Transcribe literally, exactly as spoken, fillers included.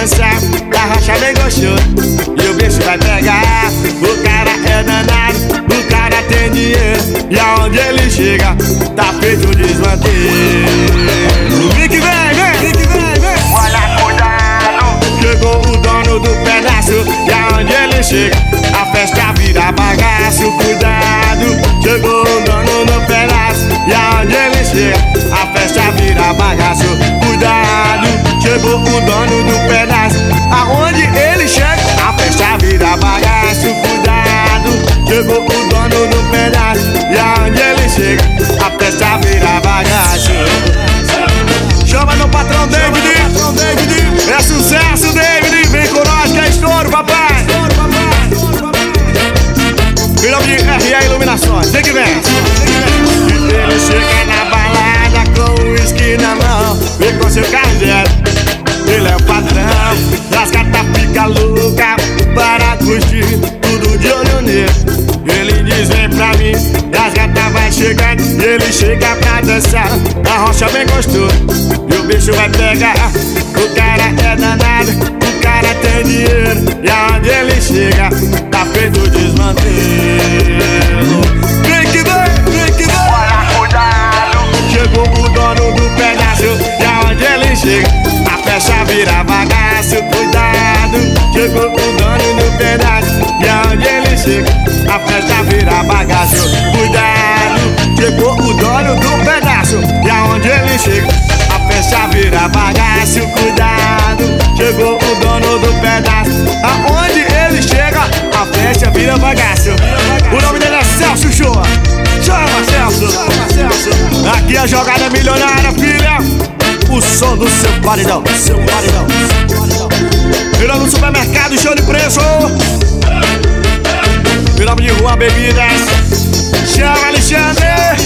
dançar, a rocha bem gostoso e o bicho vai pegar. O cara é danado, o cara tem dinheiro e aonde ele chega, tá feito o desmanteiro. Vem que vem, vem, que vem, vem. Olha, cuidado. Chegou o dono do pedaço e aonde ele chega, a festa vira bagaço. Cuidado, chegou o dono do pedaço e aonde ele chega, a festa vira bagaço. Cuidado, chegou o dono do pedaço, aonde ele chega, a festa vira bagaço. Cuidado, chegou o dono do pedaço e aonde ele chega, a festa vira bagaço. Chama no patrão David, é sucesso, David, vem com nós que é estouro, papai. Filho de R A Iluminações, vem que vem. E ele chega na balada com o uísque na mão, vem com seu carro zero, ele é o patrão. As gatas ficam loucas para curtir, tudo de olho nele. Ele diz vem pra mim, e as gatas vai chegando, e ele chega pra dançar, a rocha bem gostoso e o bicho vai pegar. O cara é danado, o cara tem dinheiro e aonde ele chega, tá feito o desmantelo. Vem que vem, vem que vem. Olha, cuidado. Chegou o dono do pedaço e aonde ele chega, a festa vira bagaço. Cuidado, chegou o dono do pedaço e aonde ele chega, a festa vira bagaço. Cuidado, chegou o dono do pedaço e aonde ele chega, a festa vira bagaço. Cuidado, chegou o dono do pedaço, aonde ele chega, a festa vira bagaço. O nome dele é Celso Shoa. Chama, Celso. Aqui a jogada milionária, filha. O som do seu paredão, seu paredão. Virou no supermercado, show de preço. Virou de Rua Bebidas. Chama, Alexandre.